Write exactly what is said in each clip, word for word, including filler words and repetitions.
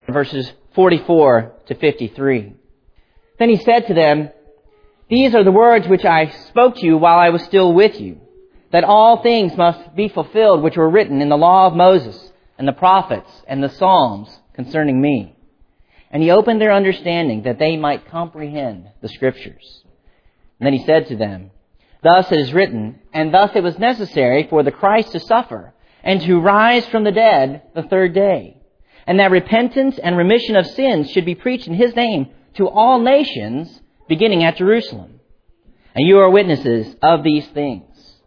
verses forty-four to fifty-three. Then he said to them, "These are the words which I spoke to you while I was still with you, that all things must be fulfilled which were written in the law of Moses and the prophets and the Psalms concerning me." And he opened their understanding that they might comprehend the Scriptures. And then he said to them, "Thus it is written, and thus it was necessary for the Christ to suffer and to rise from the dead the third day, and that repentance and remission of sins should be preached in His name to all nations, beginning at Jerusalem. And you are witnesses of these things.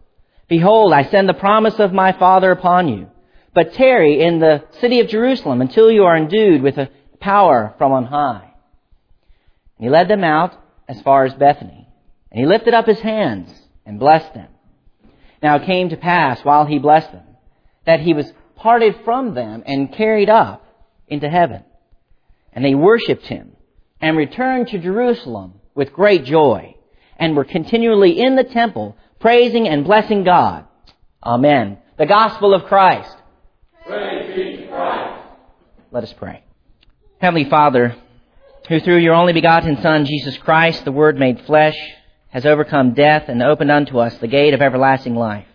Behold, I send the promise of my Father upon you, but tarry in the city of Jerusalem until you are endued with a power from on high." And he led them out as far as Bethany, and he lifted up his hands and blessed them. Now it came to pass, while he blessed them, that he was parted from them and carried up into heaven. And they worshipped him and returned to Jerusalem with great joy, and were continually in the temple, praising and blessing God. Amen. The gospel of Christ. Praise be to Christ. Let us pray. Heavenly Father, who through your only begotten Son, Jesus Christ, the Word made flesh, has overcome death and opened unto us the gate of everlasting life,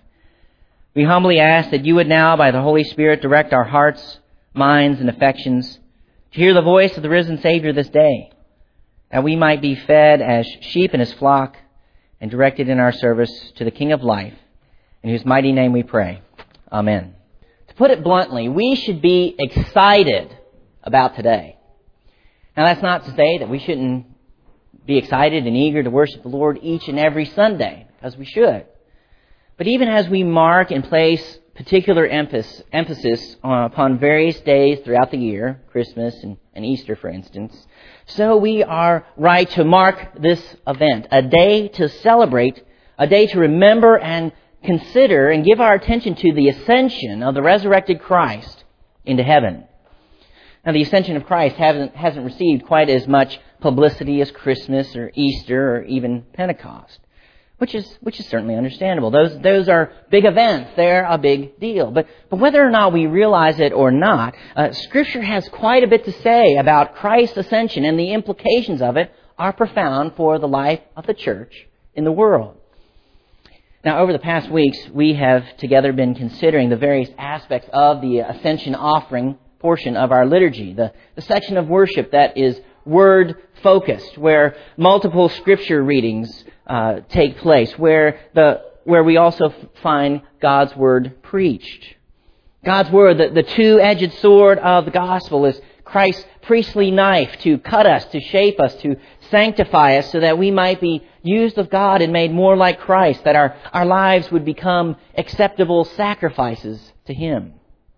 we humbly ask that you would now, by the Holy Spirit, direct our hearts, minds, and affections to hear the voice of the risen Savior this day, that we might be fed as sheep in his flock and directed in our service to the King of life, in whose mighty name we pray. Amen. To put it bluntly, we should be excited about today. Now, that's not to say that we shouldn't be excited and eager to worship the Lord each and every Sunday, because we should. But even as we mark and place particular emphasis, emphasis upon various days throughout the year, Christmas and, and Easter, for instance, so we are right to mark this event, a day to celebrate, a day to remember and consider and give our attention to the ascension of the resurrected Christ into heaven. Now, the ascension of Christ hasn't, hasn't received quite as much publicity as Christmas or Easter or even Pentecost, which is which is certainly understandable. Those those are big events. They're a big deal. But but whether or not we realize it or not, uh, Scripture has quite a bit to say about Christ's ascension, and the implications of it are profound for the life of the church in the world. Now, over the past weeks, we have together been considering the various aspects of the ascension offering portion of our liturgy, the, the section of worship that is word-focused, where multiple Scripture readings uh, take place, where the where we also find God's Word preached. God's Word, the, the two-edged sword of the gospel, is Christ's priestly knife to cut us, to shape us, to sanctify us, so that we might be used of God and made more like Christ, that our, our lives would become acceptable sacrifices to Him.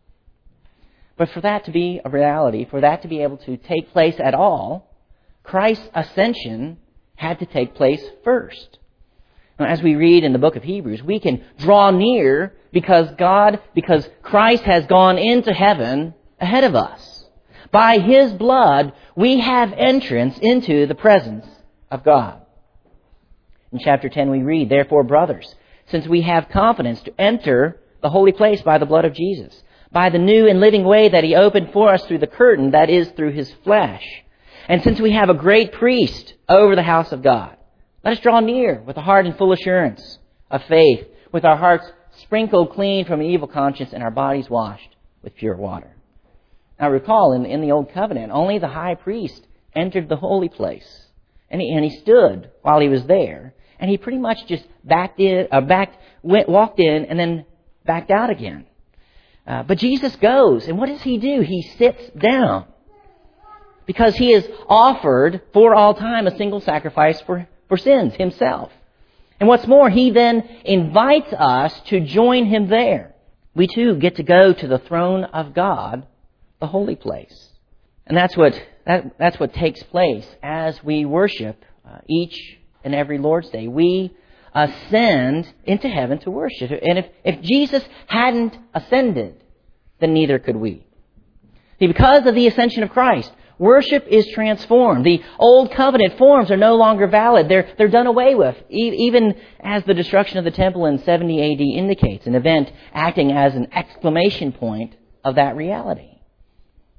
But for that to be a reality, for that to be able to take place at all, Christ's ascension had to take place first. Now, as we read in the book of Hebrews, we can draw near because God, because Christ has gone into heaven ahead of us. By His blood, we have entrance into the presence of God. In chapter ten we read, "Therefore, brothers, since we have confidence to enter the holy place by the blood of Jesus, by the new and living way that He opened for us through the curtain, that is, through His flesh. And since we have a great priest over the house of God, let us draw near with a heart in full assurance of faith, with our hearts sprinkled clean from an evil conscience and our bodies washed with pure water." Now recall, in, in the Old Covenant, only the high priest entered the holy place. And he, and he stood while he was there. And he pretty much just backed in, uh, backed, went, walked in and then backed out again. Uh, but Jesus goes, and what does He do? He sits down, because He has offered for all time a single sacrifice for, for sins Himself. And what's more, He then invites us to join Him there. We too get to go to the throne of God, the holy place. And that's what that, that's what takes place as we worship uh, each and every Lord's Day. We ascend into heaven to worship. And if, if Jesus hadn't ascended, then neither could we. See, because of the ascension of Christ, worship is transformed. The old covenant forms are no longer valid. They're, they're done away with, e- even as the destruction of the temple in seventy A D indicates, an event acting as an exclamation point of that reality.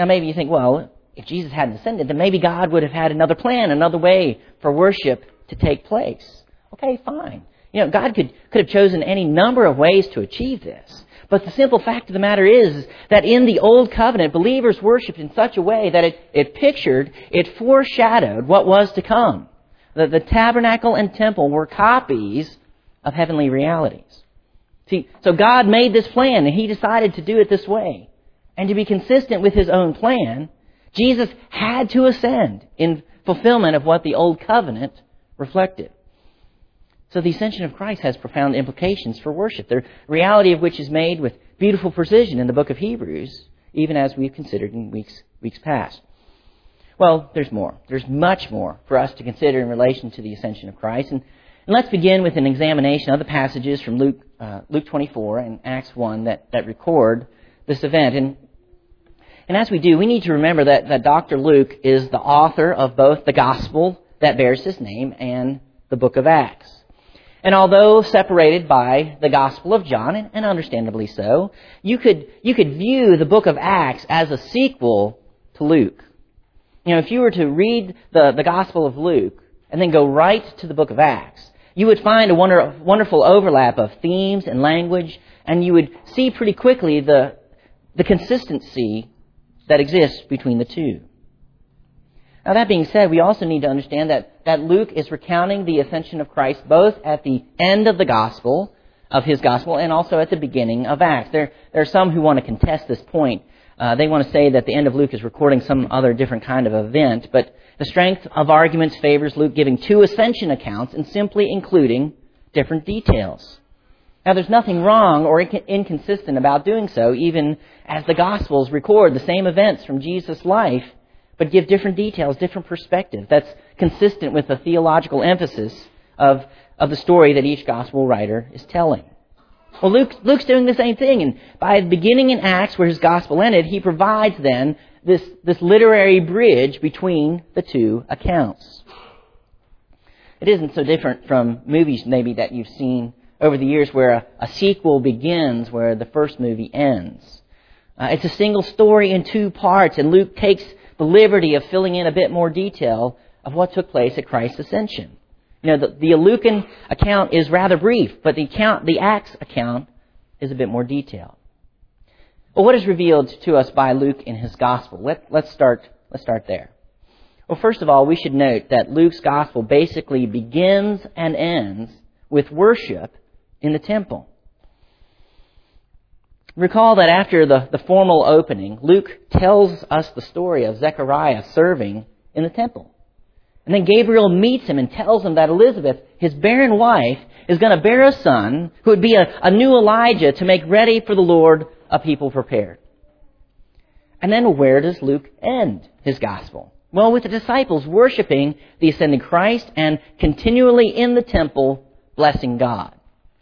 Now maybe you think, well, if Jesus hadn't ascended, then maybe God would have had another plan, another way for worship to take place. Okay, fine. You know, God could, could have chosen any number of ways to achieve this. But the simple fact of the matter is that in the Old Covenant, believers worshipped in such a way that it, it pictured, it foreshadowed what was to come. The, the tabernacle and temple were copies of heavenly realities. See, so God made this plan, and He decided to do it this way. And to be consistent with His own plan, Jesus had to ascend in fulfillment of what the Old Covenant reflected. So the ascension of Christ has profound implications for worship, the reality of which is made with beautiful precision in the book of Hebrews, even as we've considered in weeks weeks past. Well, there's more. There's much more for us to consider in relation to the ascension of Christ. And, and let's begin with an examination of the passages from Luke uh, Luke twenty-four and Acts one that, that record this event. And, and as we do, we need to remember that, that Doctor Luke is the author of both the gospel that bears his name and the book of Acts. And although separated by the Gospel of John, and, and understandably so, you could you could view the book of Acts as a sequel to Luke. You know, if you were to read the, the Gospel of Luke and then go right to the book of Acts, you would find a wonder, wonderful overlap of themes and language, and you would see pretty quickly the, the consistency that exists between the two. Now, that being said, we also need to understand that, that Luke is recounting the ascension of Christ both at the end of the gospel, of his gospel, and also at the beginning of Acts. There, there are some who want to contest this point. Uh, they want to say that the end of Luke is recording some other different kind of event, but the strength of arguments favors Luke giving two ascension accounts and simply including different details. Now, there's nothing wrong or inc- inconsistent about doing so, even as the Gospels record the same events from Jesus' life, but give different details, different perspectives. That's consistent with the theological emphasis of, of the story that each gospel writer is telling. Well, Luke, Luke's doing the same thing, and by beginning in Acts, where his gospel ended, he provides then this, this literary bridge between the two accounts. It isn't so different from movies maybe that you've seen over the years where a, a sequel begins where the first movie ends. Uh, it's a single story in two parts, and Luke takes the liberty of filling in a bit more detail of what took place at Christ's ascension. You know, the, the Lucan account is rather brief, but the account, the Acts account is a bit more detailed. Well, what is revealed to us by Luke in his gospel? Let, let's start, let's start there. Well, first of all, we should note that Luke's gospel basically begins and ends with worship in the temple. Recall that after the, the formal opening, Luke tells us the story of Zechariah serving in the temple. And then Gabriel meets him and tells him that Elizabeth, his barren wife, is going to bear a son who would be a, a new Elijah to make ready for the Lord a people prepared. And then where does Luke end his gospel? Well, with the disciples worshiping the ascended Christ and continually in the temple blessing God.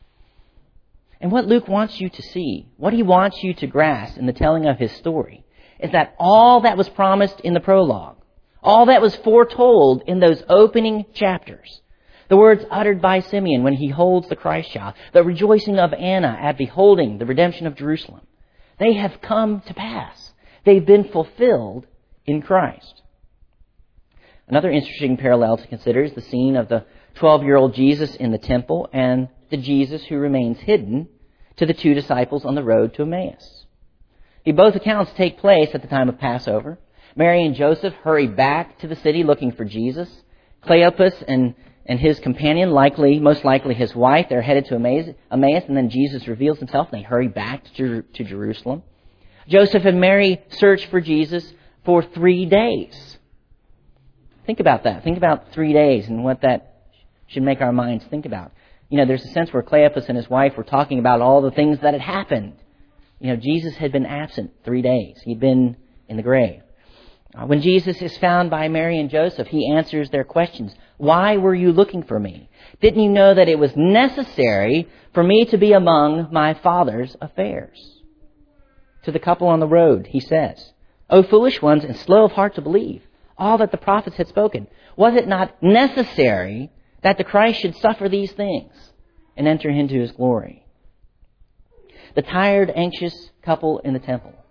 And what Luke wants you to see, what he wants you to grasp in the telling of his story, is that all that was promised in the prologue, all that was foretold in those opening chapters, the words uttered by Simeon when he holds the Christ child, the rejoicing of Anna at beholding the redemption of Jerusalem, they have come to pass. They've been fulfilled in Christ. Another interesting parallel to consider is the scene of the twelve-year-old Jesus in the temple and the Jesus who remains hidden to the two disciples on the road to Emmaus. Both accounts take place at the time of Passover. Mary and Joseph hurry back to the city looking for Jesus. Cleopas and, and his companion, likely, most likely his wife, they're headed to Emmaus, Emmaus, and then Jesus reveals himself and they hurry back to, to Jerusalem. Joseph and Mary search for Jesus for three days. Think about that. Think about three days and what that should make our minds think about. You know, there's a sense where Cleopas and his wife were talking about all the things that had happened. You know, Jesus had been absent three days. He'd been in the grave. Uh, when Jesus is found by Mary and Joseph, he answers their questions. Why were you looking for me? Didn't you know that it was necessary for me to be among my Father's affairs? To the couple on the road, he says, O foolish ones and slow of heart to believe all that the prophets had spoken. Was it not necessary that the Christ should suffer these things and enter into his glory? The tired, anxious couple in the temple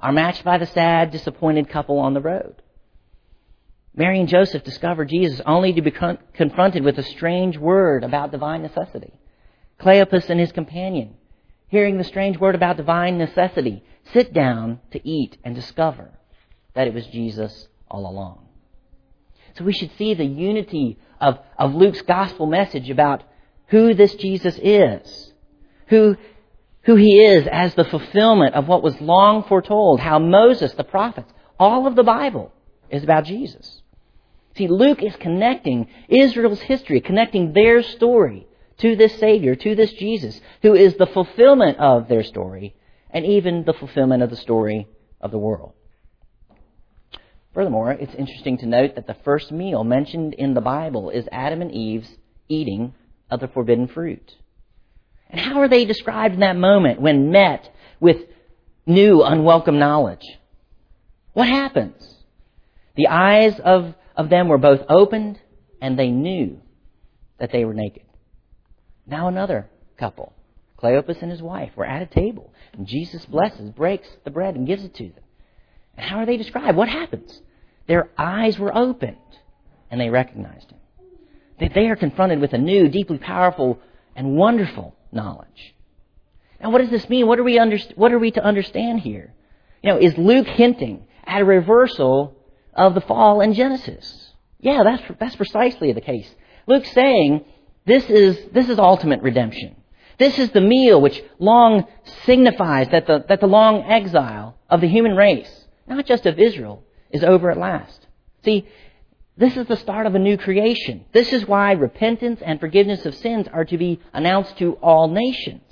are matched by the sad, disappointed couple on the road. Mary and Joseph discover Jesus only to be con- confronted with a strange word about divine necessity. Cleopas and his companion, hearing the strange word about divine necessity, sit down to eat and discover that it was Jesus all along. So we should see the unity of, of Luke's gospel message about who this Jesus is, who, who he is as the fulfillment of what was long foretold, how Moses, the prophets, all of the Bible is about Jesus. See, Luke is connecting Israel's history, connecting their story to this Savior, to this Jesus, who is the fulfillment of their story and even the fulfillment of the story of the world. Furthermore, it's interesting to note that the first meal mentioned in the Bible is Adam and Eve's eating of the forbidden fruit. And how are they described in that moment when met with new, unwelcome knowledge? What happens? The eyes of, of them were both opened, and they knew that they were naked. Now another couple, Cleopas and his wife, were at a table, and Jesus blesses, breaks the bread, and gives it to them. And how are they described? What happens? Their eyes were opened, and they recognized him. That they are confronted with a new, deeply powerful, and wonderful knowledge. Now, what does this mean? What are we under, what are we to understand here? You know, is Luke hinting at a reversal of the fall in Genesis? Yeah, that's that's precisely the case. Luke's saying this is this is ultimate redemption. This is the meal which long signifies that the that the long exile of the human race, not just of Israel, is over at last. See, this is the start of a new creation. This is why repentance and forgiveness of sins are to be announced to all nations.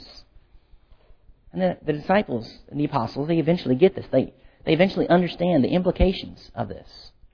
And the, the disciples and the apostles, they eventually get this. They, they eventually understand the implications of this.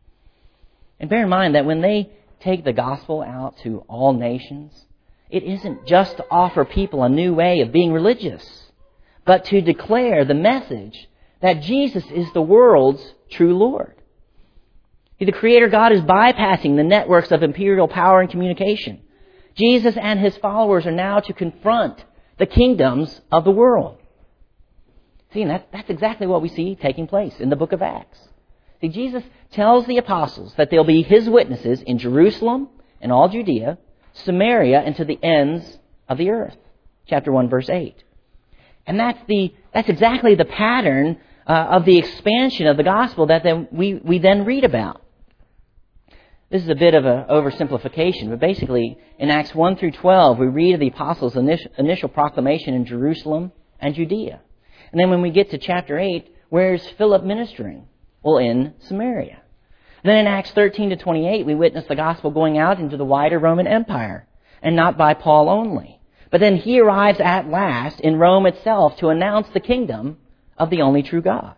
And bear in mind that when they take the gospel out to all nations, it isn't just to offer people a new way of being religious, but to declare the message that Jesus is the world's true Lord. The Creator God is bypassing the networks of imperial power and communication. Jesus and his followers are now to confront the kingdoms of the world. See, and that, that's exactly what we see taking place in the book of Acts. See, Jesus tells the apostles that they'll be his witnesses in Jerusalem and all Judea, Samaria, and to the ends of the earth. Chapter one, verse eight. And that's the that's exactly the pattern uh, of the expansion of the gospel that then we, we then read about. This is a bit of an oversimplification, but basically in Acts one through twelve, we read of the apostles' initial, initial proclamation in Jerusalem and Judea. And then when we get to chapter eight, where's Philip ministering? Well, in Samaria. And then in Acts thirteen to twenty-eight, we witness the gospel going out into the wider Roman Empire, and not by Paul only. But then he arrives at last in Rome itself to announce the kingdom of the only true God.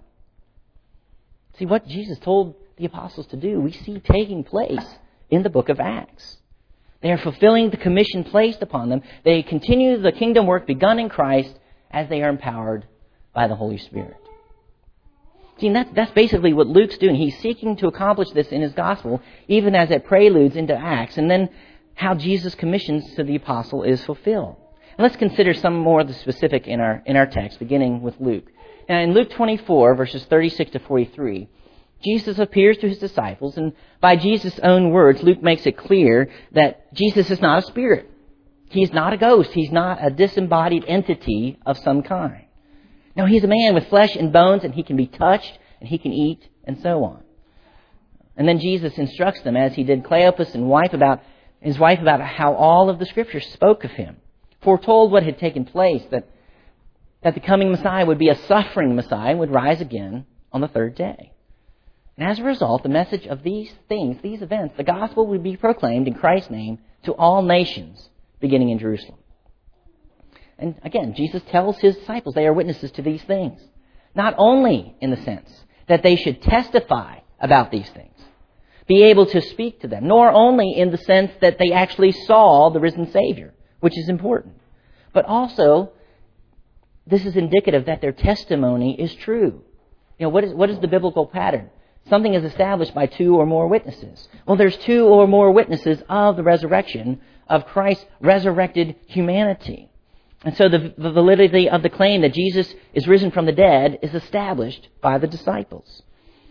See, what Jesus told the apostles to do, we see taking place in the book of Acts. They are fulfilling the commission placed upon them. They continue the kingdom work begun in Christ as they are empowered by the Holy Spirit. See, and that's, that's basically what Luke's doing. He's seeking to accomplish this in his gospel, even as it preludes into Acts, and then how Jesus' commissions to the apostle is fulfilled. And let's consider some more of the specific in our in our text, beginning with Luke. Now, in Luke twenty-four, verses thirty-six to forty-three, Jesus appears to his disciples, and by Jesus' own words, Luke makes it clear that Jesus is not a spirit. He's not a ghost. He's not a disembodied entity of some kind. No, he's a man with flesh and bones, and he can be touched, and he can eat, and so on. And then Jesus instructs them, as he did Cleopas and wife about his wife, about how all of the Scriptures spoke of him, foretold what had taken place, that, that the coming Messiah would be a suffering Messiah and would rise again on the third day. And as a result, the message of these things, these events, the gospel would be proclaimed in Christ's name to all nations, beginning in Jerusalem. And again, Jesus tells his disciples they are witnesses to these things. Not only in the sense that they should testify about these things, be able to speak to them, nor only in the sense that they actually saw the risen Savior, which is important, but also this is indicative that their testimony is true. You know, what is what is the biblical pattern? Something is established by two or more witnesses. Well, there's two or more witnesses of the resurrection of Christ's resurrected humanity. And so the, the validity of the claim that Jesus is risen from the dead is established by the disciples.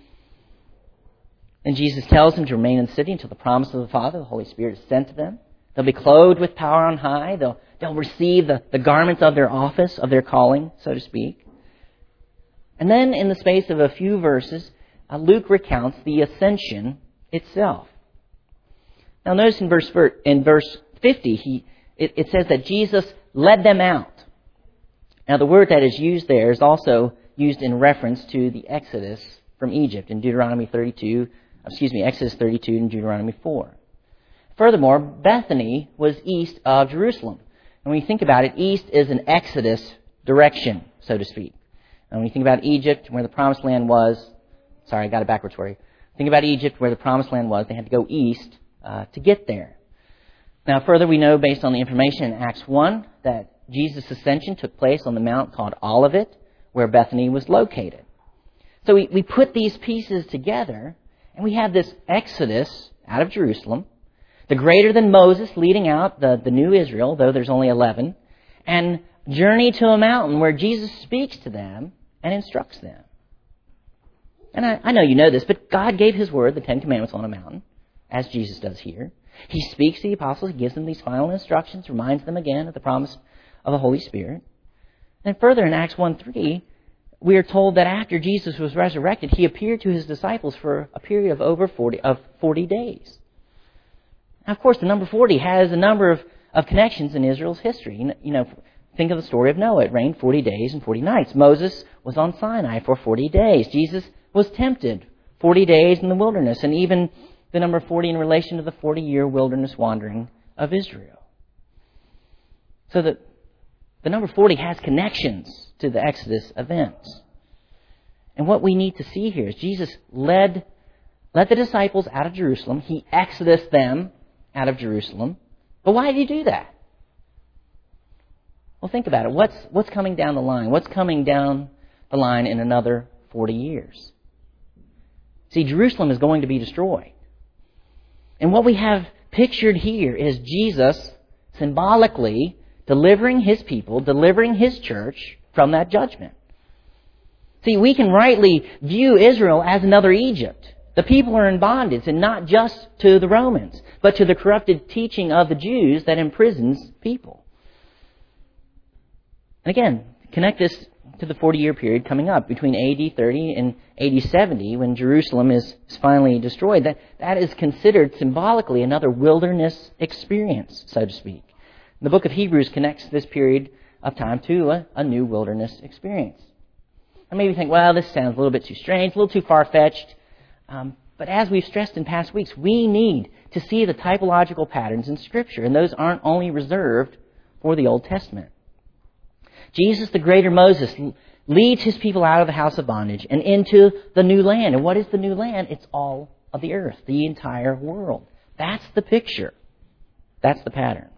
And Jesus tells them to remain in the city until the promise of the Father, the Holy Spirit, is sent to them. They'll be clothed with power on high. They'll, they'll receive the, the garments of their office, of their calling, so to speak. And then in the space of a few verses, uh, Luke recounts the ascension itself. Now notice in verse in verse fifty, he it, it says that Jesus led them out. Now the word that is used there is also used in reference to the Exodus from Egypt in Deuteronomy thirty-two, excuse me, Exodus thirty-two and Deuteronomy four. Furthermore, Bethany was east of Jerusalem. And when you think about it, east is an Exodus direction, so to speak. And when you think about Egypt, where the Promised Land was, sorry, I got it backwards for you. Think about Egypt, where the Promised Land was, they had to go east uh, to get there. Now, further, we know based on the information in Acts one that Jesus' ascension took place on the mount called Olivet, where Bethany was located. So we, we put these pieces together, and we have this Exodus out of Jerusalem, the greater than Moses leading out the, the new Israel, though there's only eleven, and journey to a mountain where Jesus speaks to them and instructs them. And I, I know you know this, but God gave His word, the Ten Commandments, on a mountain, as Jesus does here. He speaks to the apostles, He gives them these final instructions, reminds them again of the promise of the Holy Spirit. And further in Acts one three, we are told that after Jesus was resurrected, He appeared to His disciples for a period of over forty, of forty days. Now, of course, the number forty has a number of, of connections in Israel's history. You know, think of the story of Noah. It rained forty days and forty nights. Moses was on Sinai for forty days. Jesus was tempted forty days in the wilderness, and even the number forty in relation to the forty-year wilderness wandering of Israel. So that the number forty has connections to the Exodus events. And what we need to see here is Jesus led, led the disciples out of Jerusalem. He exodused them out of Jerusalem. But why did He do that? Well, think about it. What's, what's coming down the line? What's coming down the line in another forty years? See, Jerusalem is going to be destroyed. And what we have pictured here is Jesus symbolically delivering His people, delivering His church from that judgment. See, we can rightly view Israel as another Egypt. The people are in bondage, and not just to the Romans, but to the corrupted teaching of the Jews that imprisons people. And again, connect this to the forty-year period coming up between A D thirty and A D seventy, when Jerusalem is finally destroyed. That, that is considered symbolically another wilderness experience, so to speak. The book of Hebrews connects this period of time to a, a new wilderness experience. And maybe you think, well, this sounds a little bit too strange, a little too far-fetched. Um, but as we've stressed in past weeks, we need to see the typological patterns in Scripture, and those aren't only reserved for the Old Testament. Jesus, the greater Moses, leads His people out of the house of bondage and into the new land. And what is the new land? It's all of the earth, the entire world. That's the picture. That's the pattern.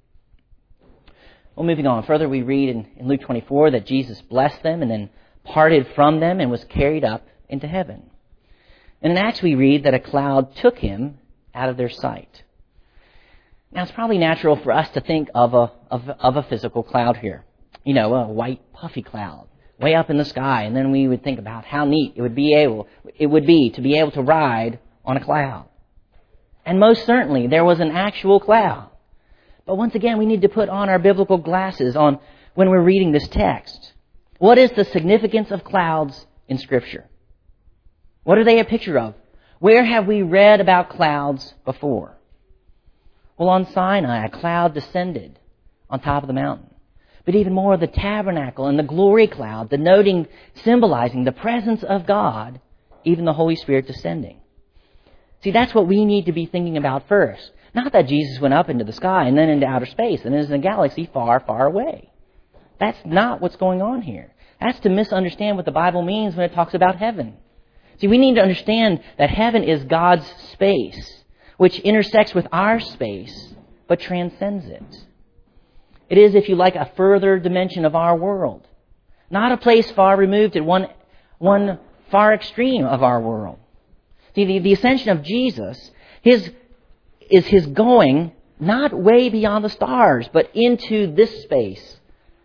Well, moving on further, we read in, in Luke twenty-four that Jesus blessed them and then parted from them and was carried up into heaven. And in Acts we read that a cloud took Him out of their sight. Now, it's probably natural for us to think of a, of, of a physical cloud here. You know, a white puffy cloud way up in the sky. And then we would think about how neat it would be able, it would be to be able to ride on a cloud. And most certainly there was an actual cloud. But once again, we need to put on our biblical glasses on when we're reading this text. What is the significance of clouds in Scripture? What are they a picture of? Where have we read about clouds before? Well, on Sinai, a cloud descended on top of the mountain. But even more, the tabernacle and the glory cloud, denoting, symbolizing the presence of God, even the Holy Spirit descending. See, that's what we need to be thinking about first. Not that Jesus went up into the sky and then into outer space and is in a galaxy far, far away. That's not what's going on here. That's to misunderstand what the Bible means when it talks about heaven. See, we need to understand that heaven is God's space, which intersects with our space, but transcends it. It is, if you like, a further dimension of our world. Not a place far removed at one, one far extreme of our world. See, the, the ascension of Jesus his, is His going not way beyond the stars, but into this space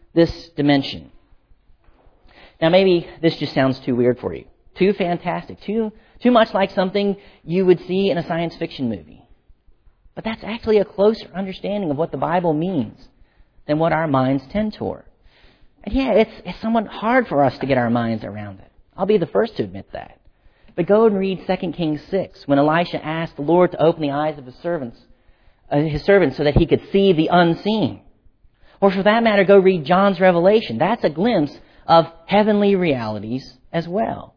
this dimension. Now maybe this just sounds too weird for you. Too fantastic. Too, too much like something you would see in a science fiction movie. But that's actually a closer understanding of what the Bible means than what our minds tend toward. And yeah, it's, it's somewhat hard for us to get our minds around it. I'll be the first to admit that. But go and read Second Kings six, when Elisha asked the Lord to open the eyes of his servants, uh, his servants so that he could see the unseen. Or for that matter, go read John's Revelation. That's a glimpse of heavenly realities as well.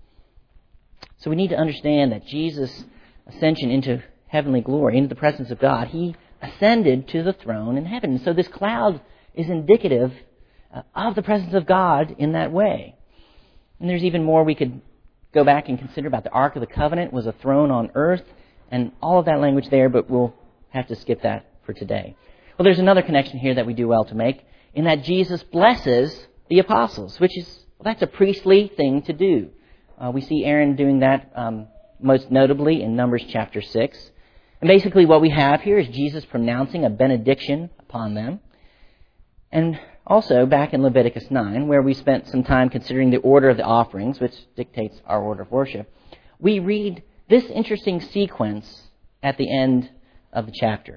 So we need to understand that Jesus' ascension into heavenly glory, into the presence of God, he ascended to the throne in heaven. So this cloud is indicative uh, of the presence of God in that way. And there's even more we could go back and consider about the Ark of the Covenant was a throne on earth, and all of that language there, but we'll have to skip that for today. Well, there's another connection here that we do well to make, in that Jesus blesses the apostles, which is, well, that's a priestly thing to do. Uh, we see Aaron doing that um, most notably in Numbers chapter six. And basically what we have here is Jesus pronouncing a benediction upon them. And also back in Leviticus nine, where we spent some time considering the order of the offerings, which dictates our order of worship, we read this interesting sequence at the end of the chapter.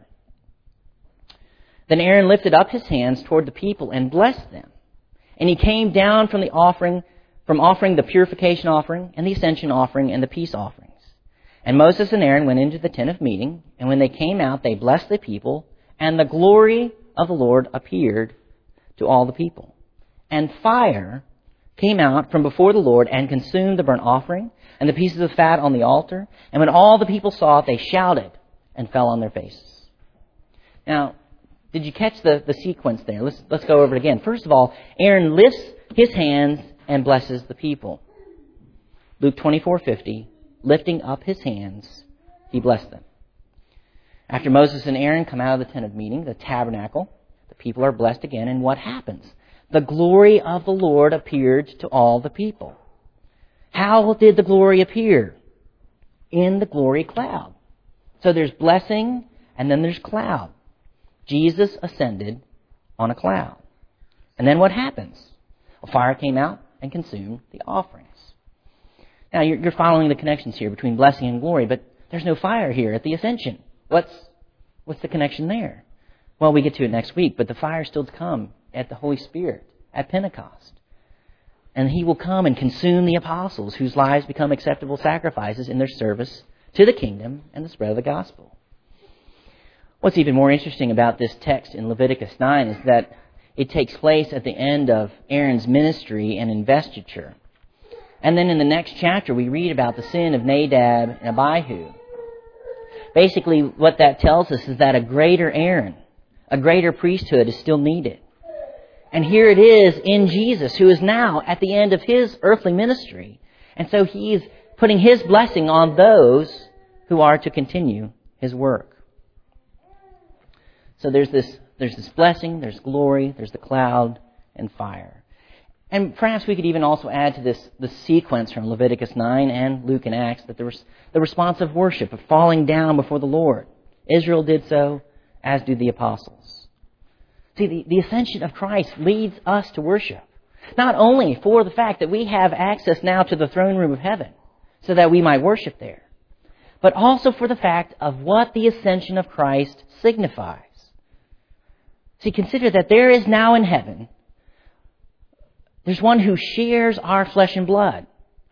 Then Aaron lifted up his hands toward the people and blessed them. And he came down from the offering, from offering the purification offering and the ascension offering and the peace offerings. And Moses and Aaron went into the tent of meeting, and when they came out, they blessed the people, and the glory of the Lord appeared to all the people. And fire came out from before the Lord and consumed the burnt offering and the pieces of fat on the altar. And when all the people saw it, they shouted and fell on their faces. Now, did you catch the, the sequence there? Let's, let's go over it again. First of all, Aaron lifts his hands and blesses the people. Luke twenty-four fifty, lifting up his hands, he blessed them. After Moses and Aaron come out of the tent of meeting, the tabernacle, the people are blessed again, and what happens? The glory of the Lord appeared to all the people. How did the glory appear? In the glory cloud. So there's blessing, and then there's cloud. Jesus ascended on a cloud. And then what happens? A fire came out and consumed the offerings. Now, you're, you're following the connections here between blessing and glory, but there's no fire here at the ascension. What's, what's the connection there? Well, we get to it next week, but the fire is still to come at the Holy Spirit, at Pentecost. And He will come and consume the apostles whose lives become acceptable sacrifices in their service to the kingdom and the spread of the gospel. What's even more interesting about this text in Leviticus nine is that it takes place at the end of Aaron's ministry and investiture. And then in the next chapter, we read about the sin of Nadab and Abihu. Basically, what that tells us is that a greater Aaron, a greater priesthood is still needed. And here it is in Jesus, who is now at the end of His earthly ministry. And so He's putting His blessing on those who are to continue His work. So there's this, there's this blessing, there's glory, there's the cloud and fire. And perhaps we could even also add to this the sequence from Leviticus nine and Luke and Acts that there was the response of worship, of falling down before the Lord. Israel did so, as do the apostles. See, the, the ascension of Christ leads us to worship. Not only for the fact that we have access now to the throne room of heaven, so that we might worship there, but also for the fact of what the ascension of Christ signifies. See, consider that there is now in heaven, there's one who shares our flesh and blood.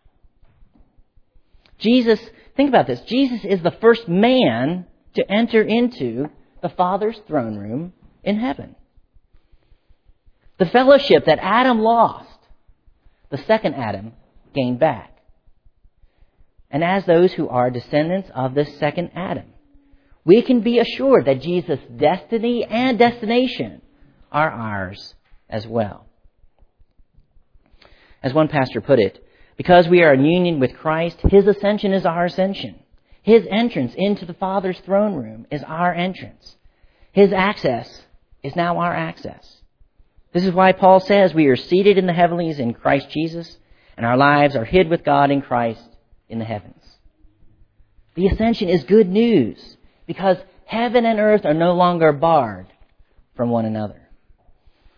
Jesus, think about this. Jesus is the first man to enter into the Father's throne room in heaven. The fellowship that Adam lost, the second Adam gained back. And as those who are descendants of this second Adam, we can be assured that Jesus' destiny and destination are ours as well. As one pastor put it, because we are in union with Christ, His ascension is our ascension. His entrance into the Father's throne room is our entrance. His access is now our access. This is why Paul says we are seated in the heavenlies in Christ Jesus, and our lives are hid with God in Christ in the heavens. The ascension is good news, because heaven and earth are no longer barred from one another.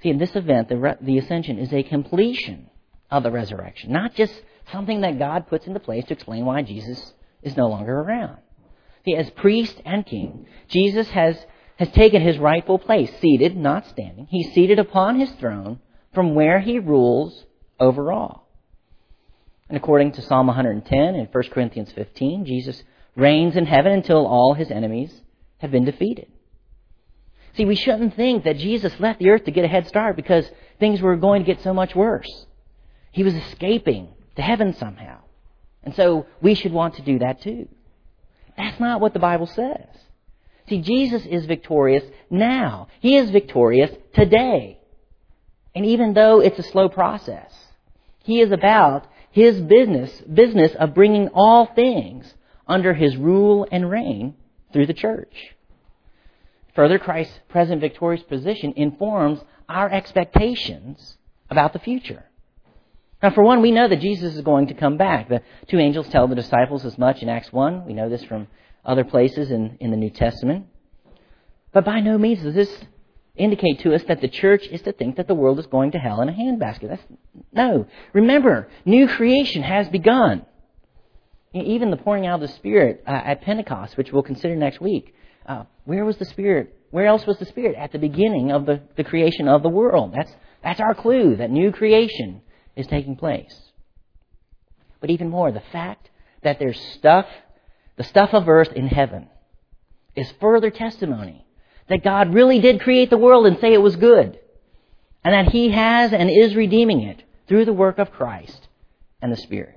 See, in this event, the, re- the ascension is a completion of the resurrection, not just something that God puts into place to explain why Jesus is no longer around. See, as priest and king, Jesus has, has taken his rightful place, seated, not standing. He's seated upon his throne from where he rules over all. And according to Psalm one hundred ten and First Corinthians fifteen, Jesus reigns in heaven until all his enemies have been defeated. See, we shouldn't think that Jesus left the earth to get a head start because things were going to get so much worse. He was escaping to heaven somehow. And so we should want to do that too. That's not what the Bible says. See, Jesus is victorious now. He is victorious today. And even though it's a slow process, he is about his business, business of bringing all things under his rule and reign through the church. Further, Christ's present victorious position informs our expectations about the future. Now, for one, we know that Jesus is going to come back. The two angels tell the disciples as much in Acts one. We know this from other places in, in the New Testament. But by no means does this indicate to us that the church is to think that the world is going to hell in a handbasket. That's, no. Remember, new creation has begun. Even the pouring out of the Spirit uh, at Pentecost, which we'll consider next week. Uh, where was the Spirit? Where else was the Spirit? At the beginning of the, the creation of the world. That's, that's our clue that new creation is taking place. But even more, the fact that there's stuff, the stuff of earth in heaven, is further testimony that God really did create the world and say it was good, and that He has and is redeeming it through the work of Christ and the Spirit.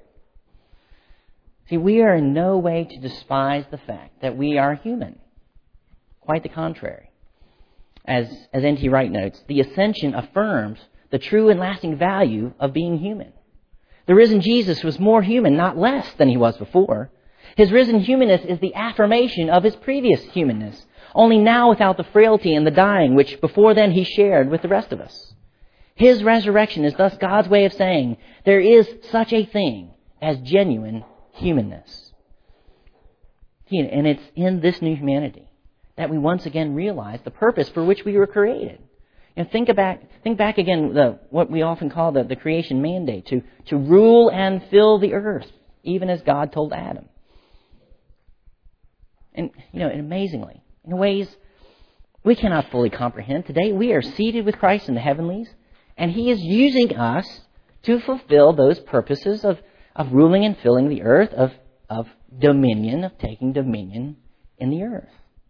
See, we are in no way to despise the fact that we are human. Quite the contrary. As, as N T Wright notes, the ascension affirms the true and lasting value of being human. The risen Jesus was more human, not less, than he was before. His risen humanness is the affirmation of his previous humanness, only now without the frailty and the dying which before then he shared with the rest of us. His resurrection is thus God's way of saying there is such a thing as genuine humanness. And it's in this new humanity that we once again realize the purpose for which we were created. And think back, think back again, the, what we often call the, the creation mandate, to, to rule and fill the earth, even as God told Adam. And, you know, and amazingly, in ways we cannot fully comprehend, today we are seated with Christ in the heavenlies, and He is using us to fulfill those purposes of, of ruling and filling the earth, of, of dominion, of taking dominion in the earth.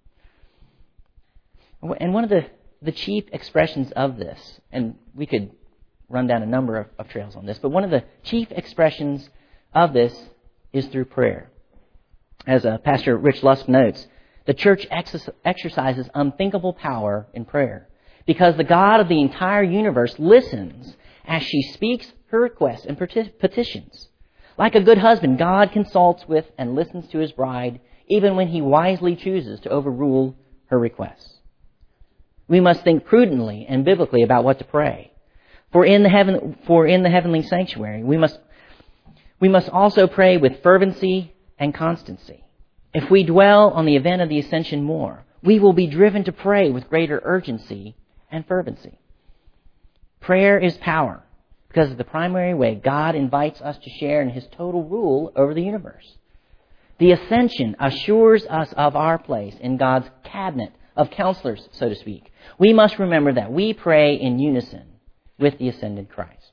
And one of the The chief expressions of this, and we could run down a number of, of trails on this, but one of the chief expressions of this is through prayer. As uh, Pastor Rich Lusk notes, the church ex- exercises unthinkable power in prayer because the God of the entire universe listens as she speaks her requests and petitions. Like a good husband, God consults with and listens to his bride even when he wisely chooses to overrule her requests. We must think prudently and biblically about what to pray. For in the heaven, for in the heavenly sanctuary, we must, we must also pray with fervency and constancy. If we dwell on the event of the ascension more, we will be driven to pray with greater urgency and fervency. Prayer is power because of the primary way God invites us to share in His total rule over the universe. The ascension assures us of our place in God's cabinet of counselors, so to speak. We must remember that we pray in unison with the ascended Christ.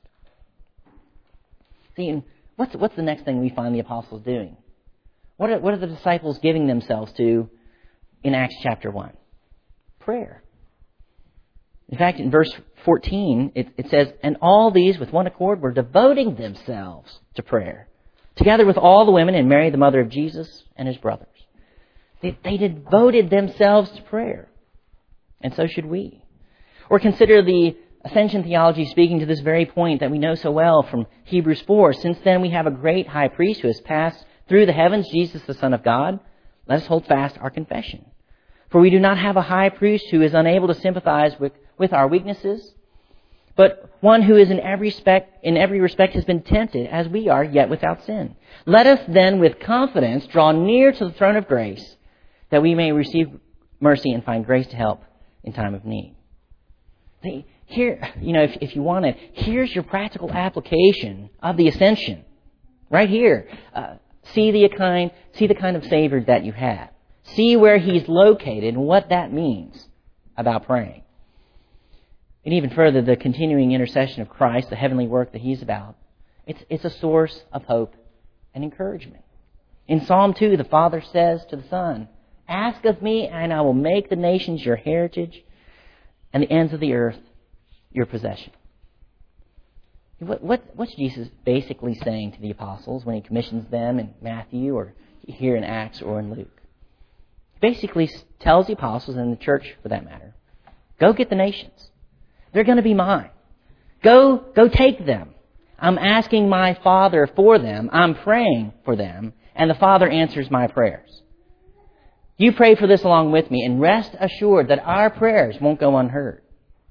See, what's, what's the next thing we find the apostles doing? What are, what are the disciples giving themselves to in Acts chapter one? Prayer. In fact, in verse fourteen, it, it says, "And all these with one accord were devoting themselves to prayer, together with all the women and Mary, the mother of Jesus, and his brothers." They, they devoted themselves to prayer. And so should we. Or consider the ascension theology speaking to this very point that we know so well from Hebrews four. "Since then we have a great high priest who has passed through the heavens, Jesus the Son of God. Let us hold fast our confession. For we do not have a high priest who is unable to sympathize with, with our weaknesses, but one who is in every respect, in every respect has been tempted as we are, yet without sin. Let us then with confidence draw near to the throne of grace, that we may receive mercy and find grace to help in time of need." See, here, you know, if, if you want it, here's your practical application of the ascension. Right here. Uh, see the kind, see the kind of Savior that you have. See where He's located and what that means about praying. And even further, the continuing intercession of Christ, the heavenly work that He's about, it's, it's a source of hope and encouragement. In Psalm two, the Father says to the Son, "Ask of me, and I will make the nations your heritage, and the ends of the earth your possession." What, what, what's Jesus basically saying to the apostles when He commissions them in Matthew or here in Acts or in Luke? He basically tells the apostles, and the church for that matter, go get the nations. They're going to be mine. Go, go take them. I'm asking my Father for them. I'm praying for them. And the Father answers my prayers. You pray for this along with me, and rest assured that our prayers won't go unheard.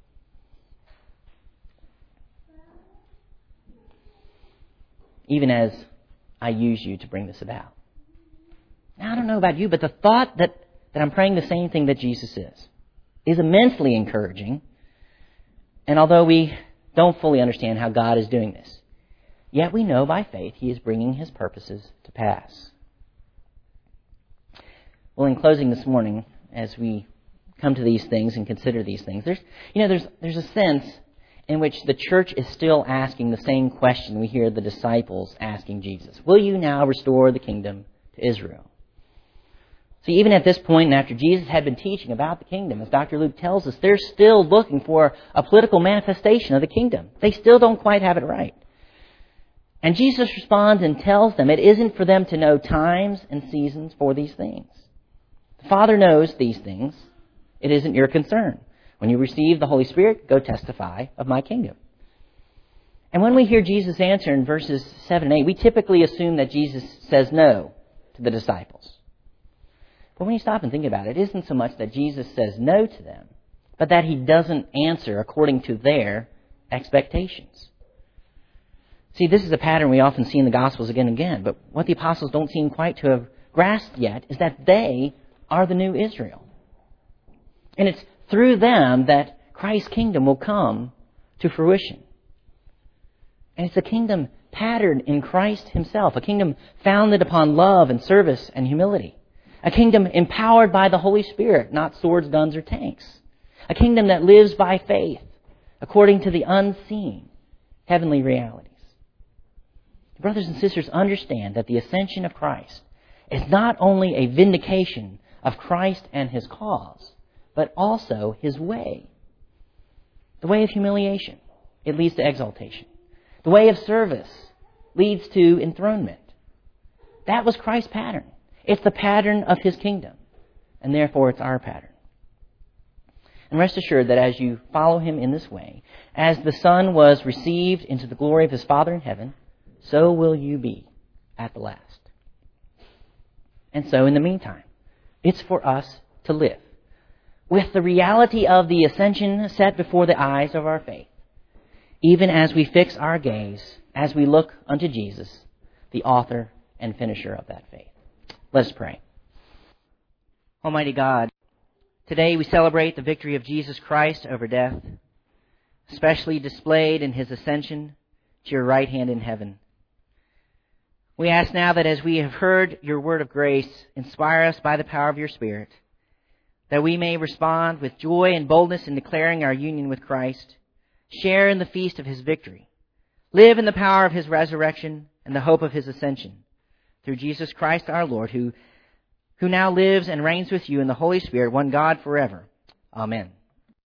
Even as I use you to bring this about. Now, I don't know about you, but the thought that, that I'm praying the same thing that Jesus is is immensely encouraging. And although we don't fully understand how God is doing this, yet we know by faith He is bringing His purposes to pass. Well, in closing this morning, as we come to these things and consider these things, there's, you know, there's, there's a sense in which the church is still asking the same question we hear the disciples asking Jesus. Will you now restore the kingdom to Israel? See, even at this point, and after Jesus had been teaching about the kingdom, as Doctor Luke tells us, they're still looking for a political manifestation of the kingdom. They still don't quite have it right. And Jesus responds and tells them it isn't for them to know times and seasons for these things. The Father knows these things. It isn't your concern. When you receive the Holy Spirit, go testify of my kingdom. And when we hear Jesus answer in verses seven and eight, we typically assume that Jesus says no to the disciples. But when you stop and think about it, it isn't so much that Jesus says no to them, but that He doesn't answer according to their expectations. See, this is a pattern we often see in the Gospels again and again, but what the apostles don't seem quite to have grasped yet is that they are the new Israel. And it's through them that Christ's kingdom will come to fruition. And it's a kingdom patterned in Christ Himself, a kingdom founded upon love and service and humility. A kingdom empowered by the Holy Spirit, not swords, guns, or tanks. A kingdom that lives by faith, according to the unseen heavenly realities. Brothers and sisters, understand that the ascension of Christ is not only a vindication of Christ and His cause, but also His way. The way of humiliation, it leads to exaltation. The way of service leads to enthronement. That was Christ's pattern. It's the pattern of His kingdom, and therefore it's our pattern. And rest assured that as you follow Him in this way, as the Son was received into the glory of His Father in heaven, so will you be at the last. And so in the meantime, it's for us to live with the reality of the ascension set before the eyes of our faith, even as we fix our gaze, as we look unto Jesus, the author and finisher of that faith. Let us pray. Almighty God, today we celebrate the victory of Jesus Christ over death, especially displayed in His ascension to your right hand in heaven. We ask now that as we have heard your word of grace, inspire us by the power of your Spirit, that we may respond with joy and boldness in declaring our union with Christ, share in the feast of His victory, live in the power of His resurrection and the hope of His ascension, through Jesus Christ our Lord, who, who now lives and reigns with you in the Holy Spirit, one God forever. Amen.